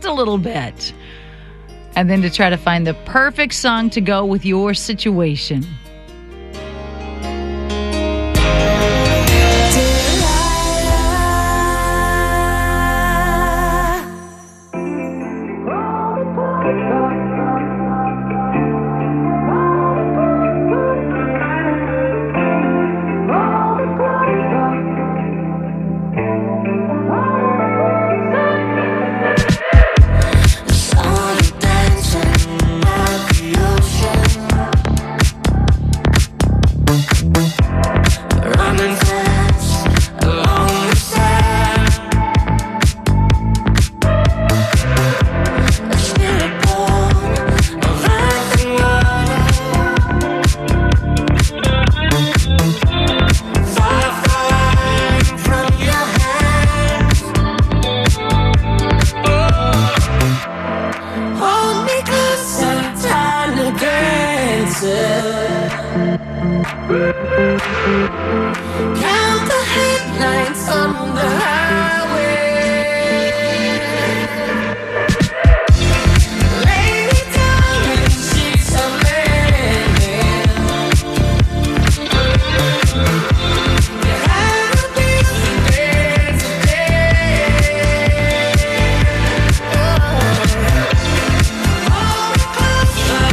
a little bit. And then to try to find the perfect song to go with your situation. Count the headlights on the highway. Lay me down in sheets of linen. You have a piece of day today. Hold me closer.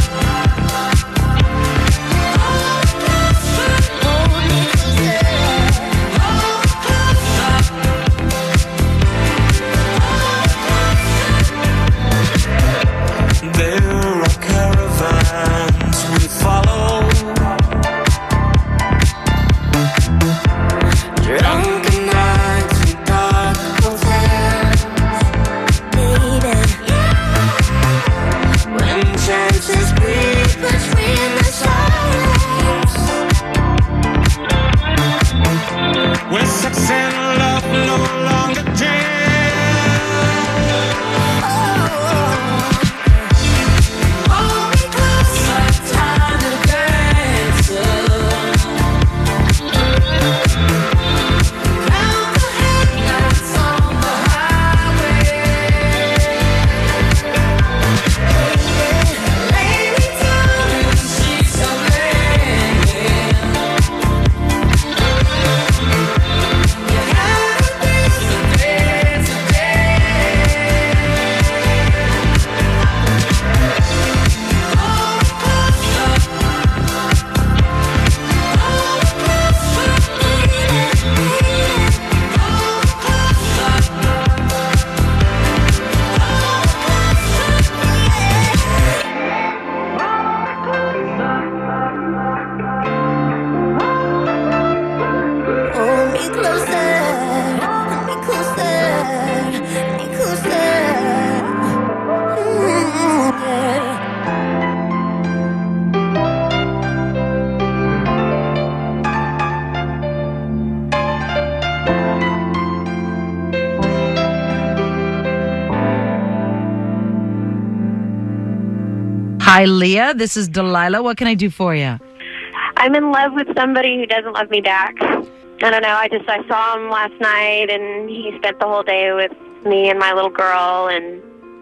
Hi, Leah. This is Delilah. What can I do for you? I'm in love with somebody who doesn't love me back. I don't know. I saw him last night, and he spent the whole day with me and my little girl, and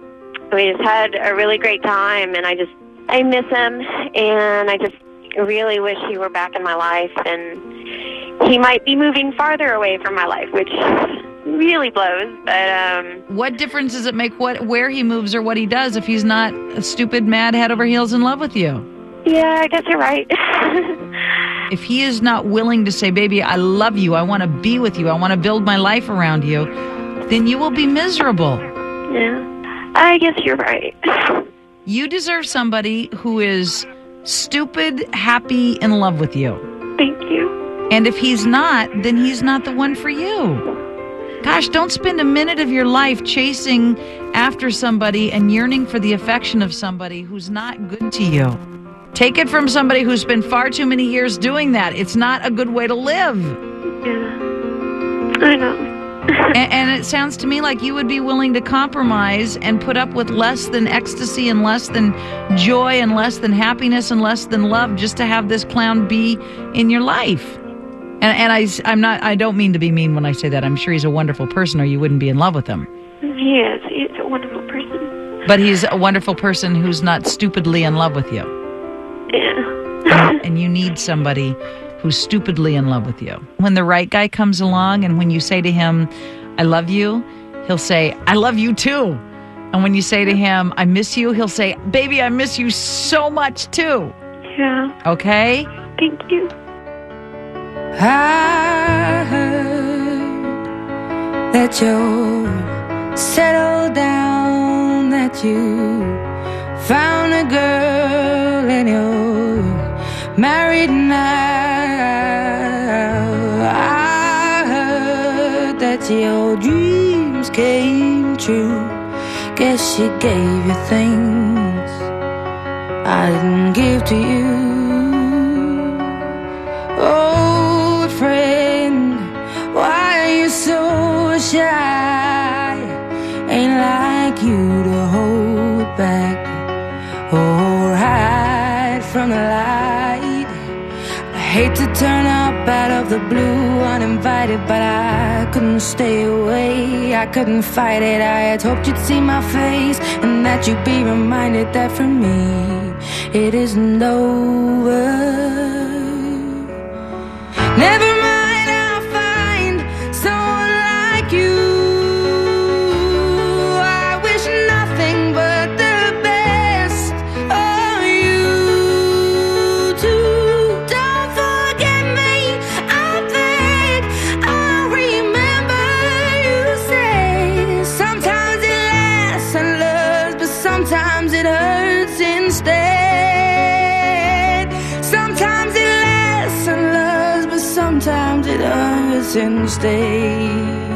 we just had a really great time. And I miss him, and I just really wish he were back in my life. And he might be moving farther away from my life, which really blows. But what difference does it make where he moves or what he does if he's not a stupid, mad, head over heels in love with you? Yeah, I guess you're right. If he is not willing to say, baby, I love you, I want to be with you, I want to build my life around you, then you will be miserable. Yeah, I guess you're right. You deserve somebody who is stupid, happy, in love with you. Thank you. And if he's not, then he's not the one for you. Gosh, don't spend a minute of your life chasing after somebody and yearning for the affection of somebody who's not good to you. Take it from somebody who's spent far too many years doing that. It's not a good way to live. Yeah, I know. And it sounds to me like you would be willing to compromise and put up with less than ecstasy and less than joy and less than happiness and less than love just to have this clown be in your life. And I don't mean to be mean when I say that. I'm sure he's a wonderful person or you wouldn't be in love with him. He is. He's a wonderful person. But he's a wonderful person who's not stupidly in love with you. Yeah. And you need somebody who's stupidly in love with you. When the right guy comes along and when you say to him, I love you, he'll say, I love you too. And when you say to him, I miss you, he'll say, baby, I miss you so much too. Yeah. Okay? Thank you. I heard that you're settled down, that you found a girl and you're married now. I heard that your dreams came true. Guess she gave you things I didn't give to you. Old friend, why are you so shy? Ain't like you to hold back or hide from the light. I hate to turn up out of the blue uninvited, but I couldn't stay away. I couldn't fight it. I had hoped you'd see my face and that you'd be reminded that for me it isn't over. Never mind, I'll find someone like you. I wish nothing but the best of you too. Don't forget me, I think I remember you say sometimes it lasts and loves, but sometimes it hurts instead. Sometimes it lasts and loves, but sometimes it hurts instead.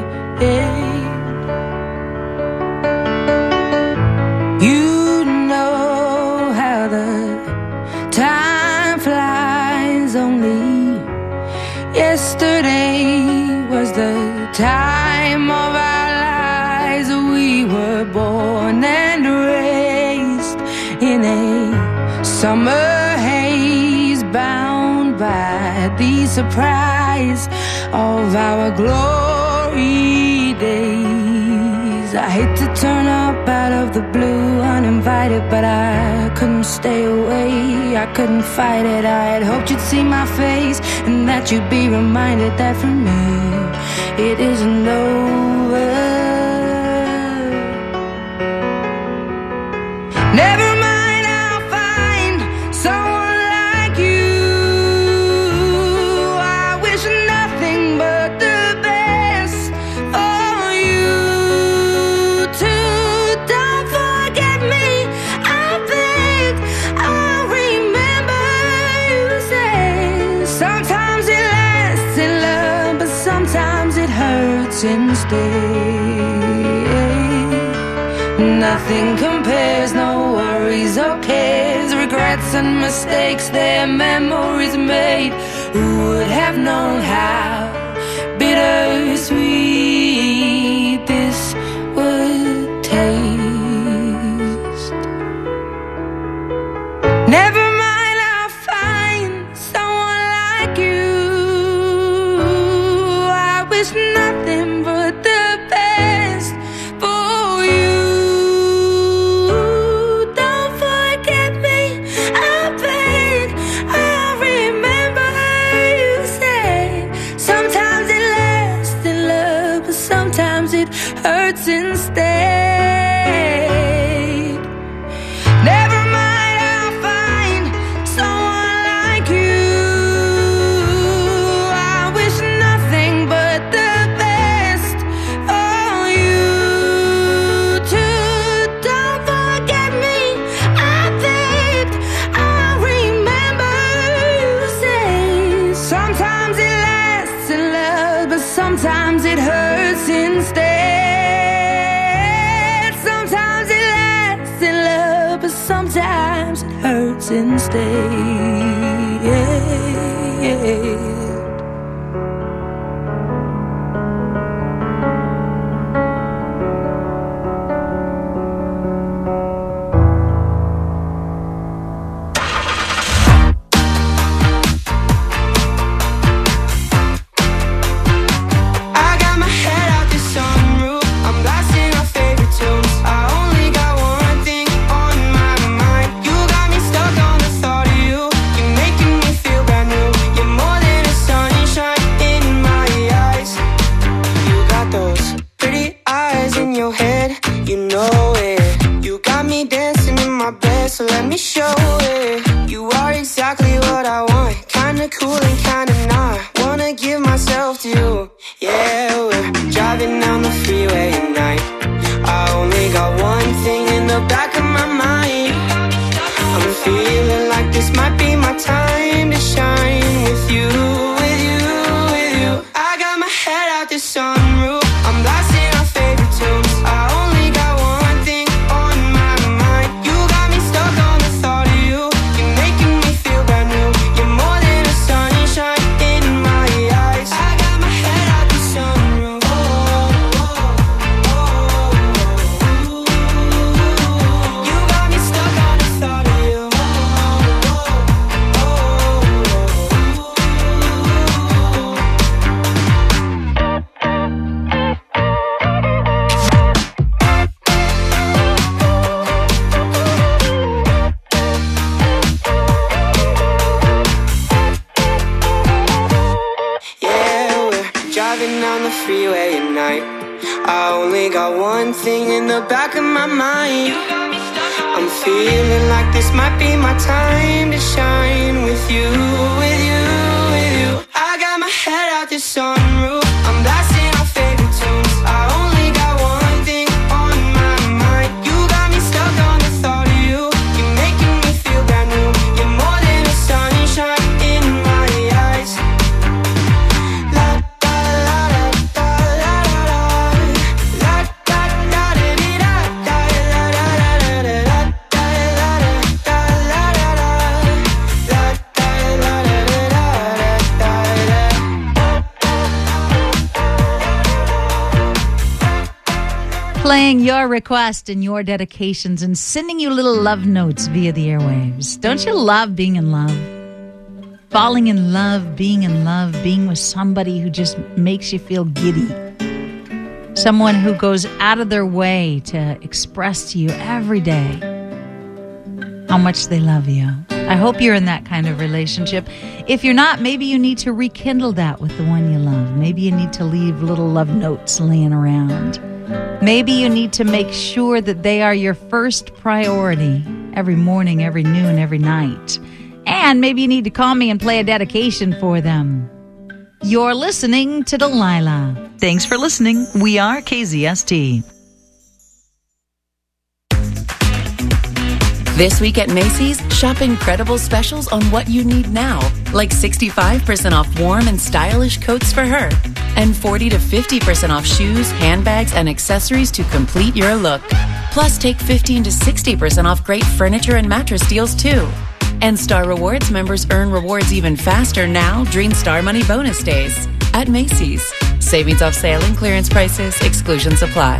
You know how the time flies. Only yesterday was the time of our lives. We were born and raised in a summer haze, bound by the surprise of our glory days. I hate to turn up out of the blue uninvited, but I couldn't stay away. I couldn't fight it. I had hoped you'd see my face and that you'd be reminded that for me it isn't over. Never mind, I'll find someone like you. I wish nothing but the best for you too. Don't forget me, I think I remember you say sometimes it lasts in love, but sometimes it hurts instead. Nothing compares, no worries or cares, regrets and mistakes, their memories made. Who would have known how bittersweet this would taste? Never mind, I'll find someone like you. I wish nothing but the best for you. Don't forget me, I think I remember you say sometimes it lasts in love, but sometimes it hurts instead. Never mind, I'll find someone like you. I wish nothing but the best for you too. Don't forget me, I think I remember you say sometimes it lasts in love, but sometimes it hurts instead. Sometimes it lasts in love, but sometimes it hurts instead. I got my head out the sunroof. I'm blasting off know it. You got me dancing in my bed, so let me show it. You are exactly what I want, kinda cool and kinda not. Wanna give myself to you. Yeah, we're driving down the freeway at night. I only got one thing in the back of my mind. I'm feeling like this might be my time to shine with you, with you, with you. I got my head out the sunroof, I'm blasting our favorite tunes. I only got one thing on my mind. You got me stuck on the thought of you. You're making me feel brand new. You're more than a sunshine in my eyes. I got my head out the sunroof. You got me stuck on the thought of you. Yeah, we're driving down the freeway at night. I only got one thing in the back of my mind. I'm feeling like this might be my time to shine with you, with you, with you. I got my head out the sunroof, I'm blasting our favorite tunes. I only got one thing on my mind. You got me stuck on the thought of you. You're making me feel brand new. You're more than a sunshine in my eyes. La da la da la la la. La da da da dee da da la la la la la. La da la da la la la. La da la la la la. Playing your request and your dedications and sending you little love notes via the airwaves. Don't you love being in love? Falling in love, being with somebody who just makes you feel giddy. Someone who goes out of their way to express to you every day how much they love you. I hope you're in that kind of relationship. If you're not, maybe you need to rekindle that with the one you love. Maybe you need to leave little love notes laying around. Maybe you need to make sure that they are your first priority every morning, every noon, every night. And maybe you need to call me and play a dedication for them. You're listening to Delilah. Thanks for listening. We are KZST. This week at Macy's, shop incredible specials on what you need now, like 65% off warm and stylish coats for her, and 40 to 50% off shoes, handbags, and accessories to complete your look. Plus, take 15 to 60% off great furniture and mattress deals, too. And Star Rewards members earn rewards even faster now during Star Money bonus days at Macy's. Savings off sale and clearance prices, exclusions apply.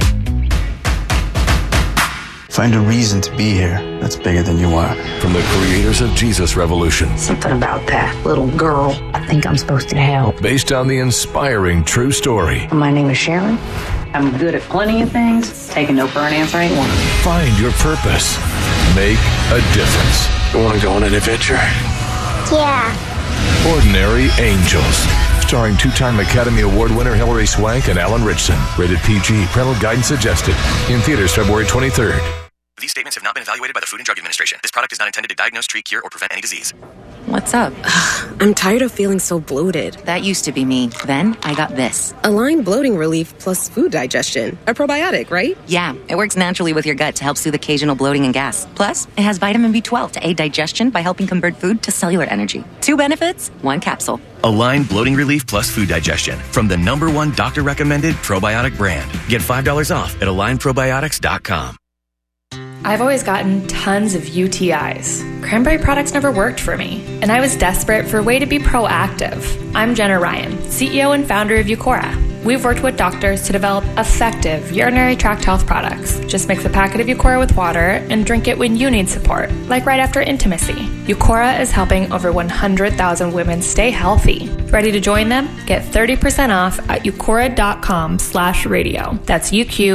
Find a reason to be here that's bigger than you are. From the creators of Jesus Revolution. Something about that little girl. I think I'm supposed to help. Based on the inspiring true story. My name is Sharon. I'm good at plenty of things. Taking no for an answer ain't one of them. Find your purpose. Make a difference. You want to go on an adventure? Yeah. Ordinary Angels. Starring two-time Academy Award winner Hilary Swank and Alan Richson. Rated PG. Parental guidance suggested. In theaters February 23rd. These statements have not been evaluated by the Food and Drug Administration. This product is not intended to diagnose, treat, cure, or prevent any disease. What's up? I'm tired of feeling so bloated. That used to be me. Then I got this. Align Bloating Relief plus food digestion. A probiotic, right? Yeah, it works naturally with your gut to help soothe occasional bloating and gas. Plus, it has vitamin B12 to aid digestion by helping convert food to cellular energy. 2 benefits, 1 capsule. Align Bloating Relief plus Food Digestion from the #1 doctor-recommended probiotic brand. Get $5 off at alignprobiotics.com. I've always gotten tons of UTIs. Cranberry products never worked for me, and I was desperate for a way to be proactive. I'm Jenna Ryan, CEO and founder of Eucora. We've worked with doctors to develop effective urinary tract health products. Just mix a packet of Eucora with water and drink it when you need support, like right after intimacy. Eucora is helping over 100,000 women stay healthy. Ready to join them? Get 30% off at eucora.com/radio. That's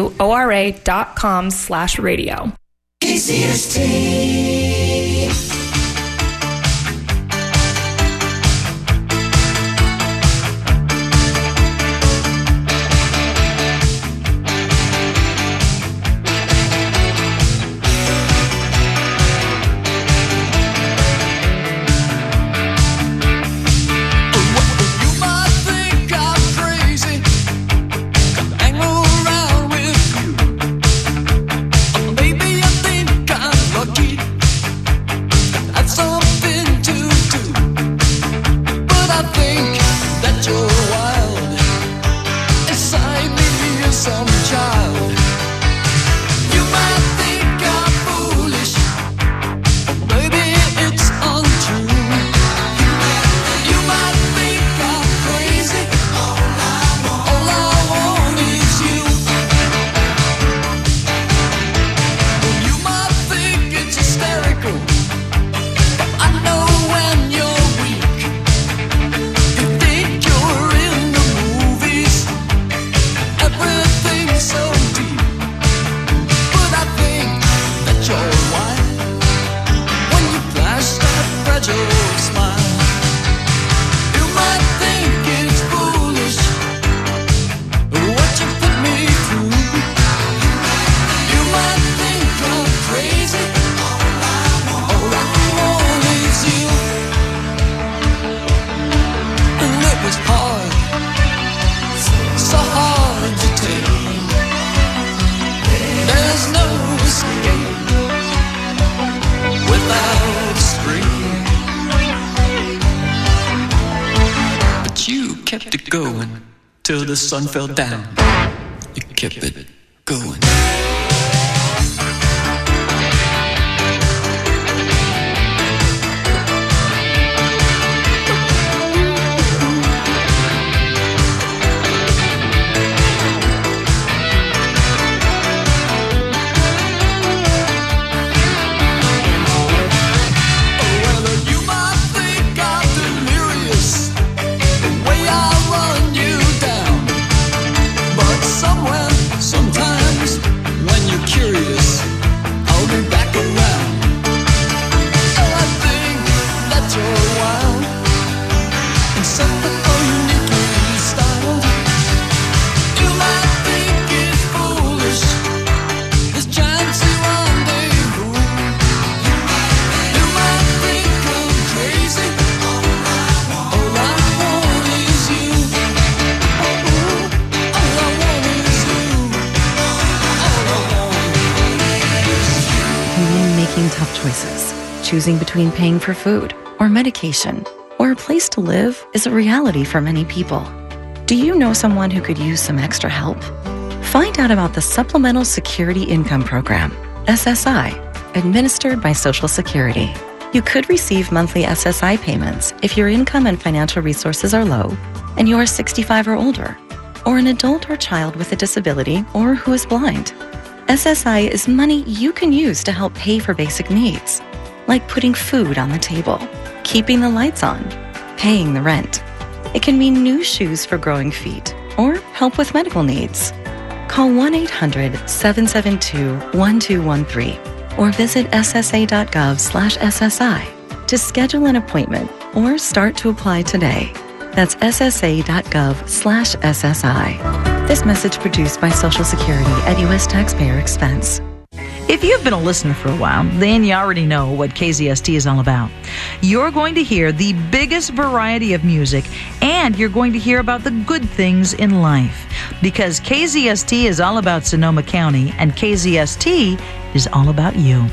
UQORA.com/radio. KZST. kept it going till the sun fell down. You kept it going. Tough choices. Choosing between paying for food or medication or a place to live is a reality for many people. Do you know someone who could use some extra help? Find out about the Supplemental Security Income Program, SSI, administered by Social Security. You could receive monthly SSI payments if your income and financial resources are low and you are 65 or older, or an adult or child with a disability or who is blind. SSI is money you can use to help pay for basic needs, like putting food on the table, keeping the lights on, paying the rent. It can mean new shoes for growing feet or help with medical needs. Call 1-800-772-1213 or visit ssa.gov/SSI to schedule an appointment or start to apply today. That's ssa.gov/SSI. This message produced by Social Security at U.S. taxpayer expense. If you've been a listener for a while, then you already know what KZST is all about. You're going to hear the biggest variety of music, and you're going to hear about the good things in life. Because KZST is all about Sonoma County, and KZST is all about you.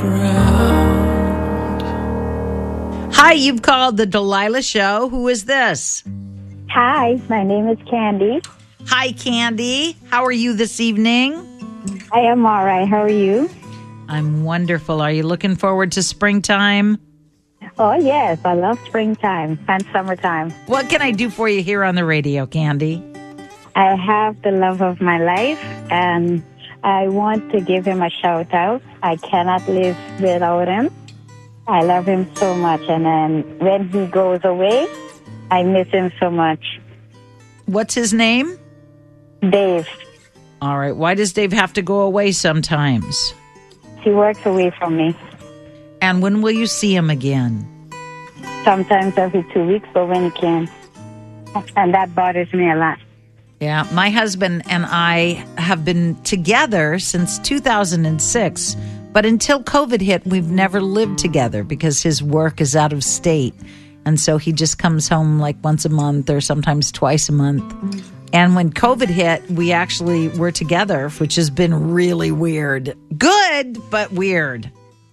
Hi, you've called the Delilah Show. Who is this? Hi, my name is Candy. Hi, Candy. How are you this evening? I am all right. How are you? I'm wonderful. Are you looking forward to springtime? Oh, yes. I love springtime and summertime. What can I do for you here on the radio, Candy? I have the love of my life, and I want to give him a shout out. I cannot live without him. I love him so much, and then when he goes away, I miss him so much. What's his name? Dave. All right. Why does Dave have to go away sometimes? He works away from me. And when will you see him again? Sometimes every 2 weeks, but when he can. And that bothers me a lot. Yeah, my husband and I have been together since 2006, but until COVID hit, we've never lived together because his work is out of state. And so he just comes home like once a month or sometimes twice a month. And when COVID hit, we actually were together, which has been really weird. Good, but weird.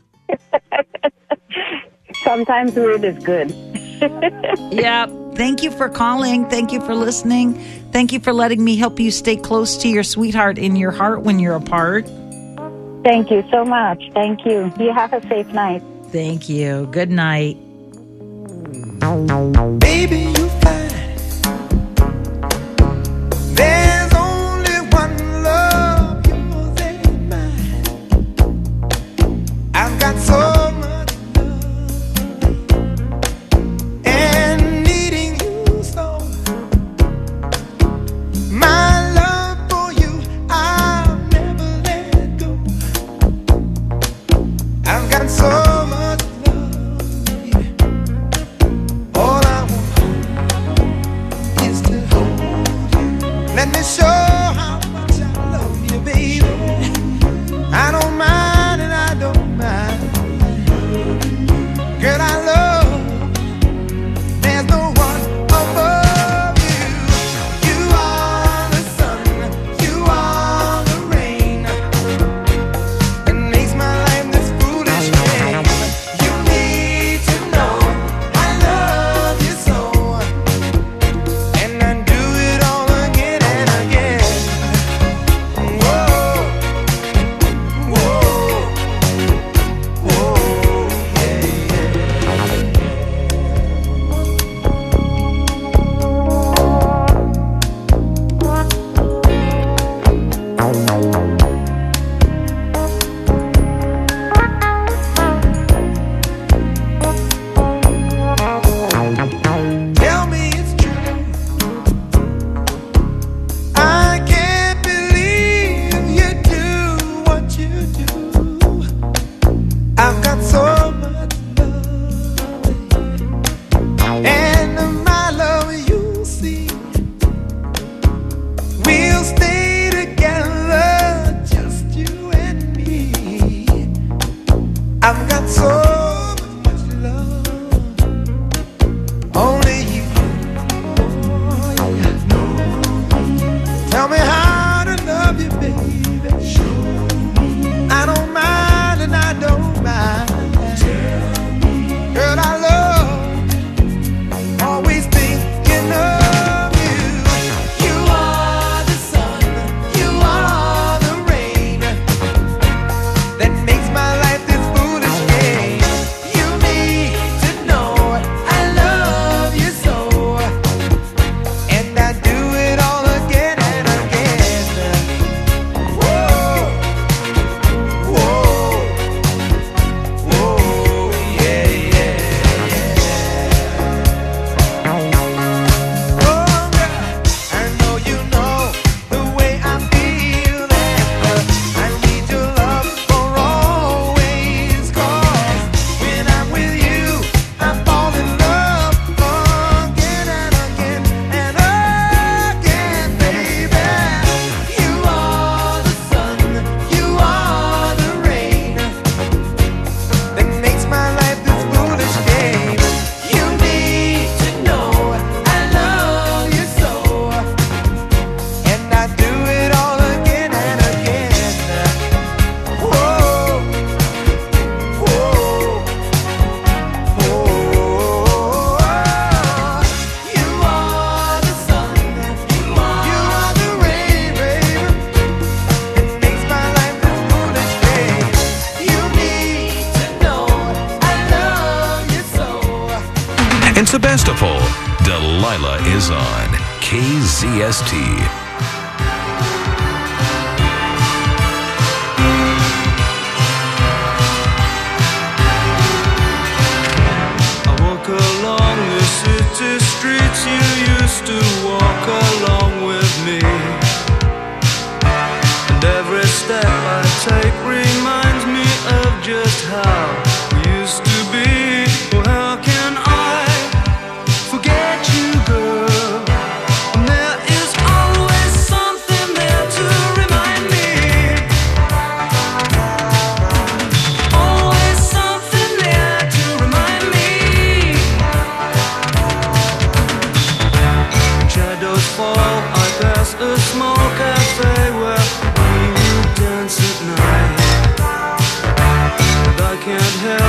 Sometimes weird is good. Yeah. Thank you for calling. Thank you for listening. Thank you for letting me help you stay close to your sweetheart in your heart when you're apart. Thank you so much. Thank you. You have a safe night. Thank you. Good night. Baby, you fine. There's only one love, yours and mine. I've got so much love and needing you so. My love for you, I'll never let go. I've got so much love, baby. All I want In Sebastopol, Delilah is on KZST. Along the city streets you used to walk along with me, and every step I take reminds me of just how we used to be. Oh, how can I forget you, girl? And there is always something there to remind me. Always something there to remind me. Shadows fall, I pass a small cafe where we would dance at night. And I can't help